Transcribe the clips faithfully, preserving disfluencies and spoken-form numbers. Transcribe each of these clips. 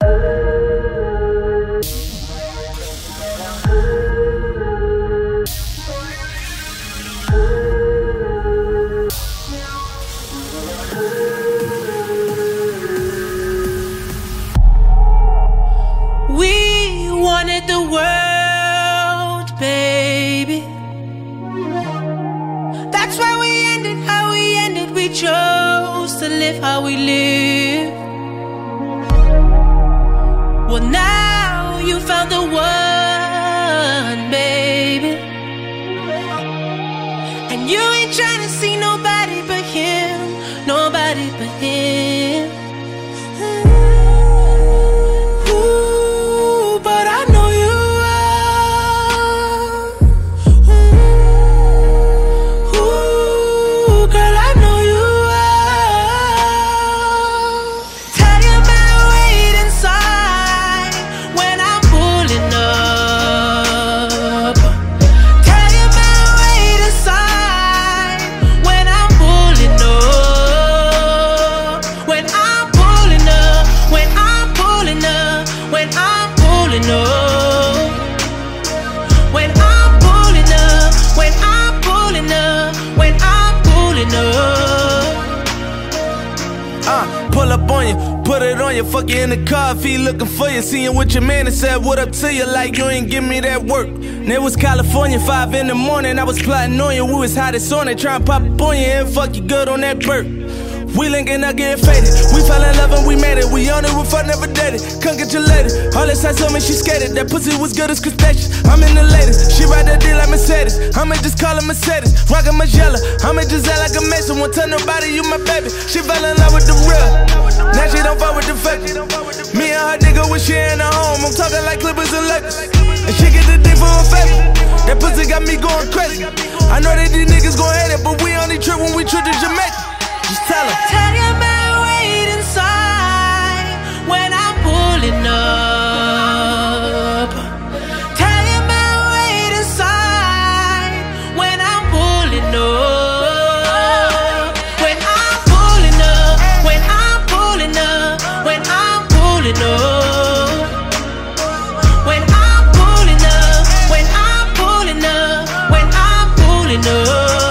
We wanted the world, baby. That's why we ended how we ended. We chose to live how we live. Well, now you found the one, baby, and you ain't trying to see nobody but him, nobody but him. Pull up on you, put it on you, fuck you in the car if he looking for you. Seeing what your man and said, what up to you, like you ain't give me that work. And it was California, five in the morning, I was plotting on you, we was hottest on it, trying to pop up on you and fuck you good on that burp. We linking up, getting faded. We fell in love and we made it. We on it, we fuck never dated. Congratulated. All this eyes on me, she skated. That pussy was good as crustaceans. I'm in the latest. She ride that D like Mercedes. I'ma just call her Mercedes. Rockin' Magella. I'ma just act like a Mason. Won't tell nobody you my baby. She fell in love with the real. Now she don't fuck with the fake. Me and her nigga when she in her home. I'm talking like Clippers and Lakers. And she get the D for her favor. That pussy got me going crazy. I know that these niggas gon' hate it, but we only trip when we trip to Jamaica. Just tell her. Tell your man wait inside when I'm pulling up. Tell your man wait inside when I'm pulling up. When I'm pulling up, when I'm pulling up, when I'm pulling up. When I'm pulling up, when I'm pulling up, when I'm pulling up.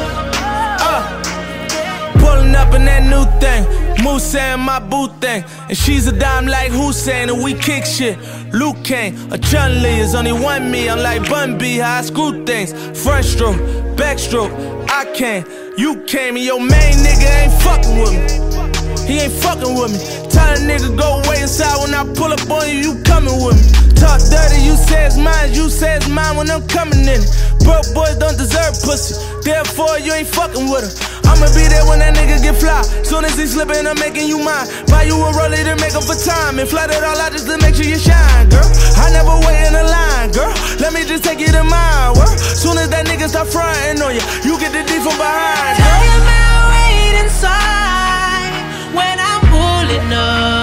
Up in that new thing, Moose and my boo thing. And she's a dime like Hussein, and we kick shit. Luke Kane, a Chun-Li, is only one me. I'm like Bun B, how I screw things. Front stroke, backstroke, I came, you came, and your main nigga ain't fucking with me. He ain't fucking with me. Tell a nigga go way inside when I pull up on you, you coming with me. Talk dirty, you say it's mine, you say it's mine when I'm coming in it. Broke boys don't deserve pussy, therefore you ain't fucking with her. I'ma be there when that nigga get fly. Soon as he slippin', I'm making you mine. Buy you a rollie to make up for time, and flood it all out just to make sure you shine, girl. I never wait in the line, girl. Let me just take you to mine, work. Soon as that nigga start frontin' on you, you get the D from behind, girl. Tell your man wait inside when I'm pulling up.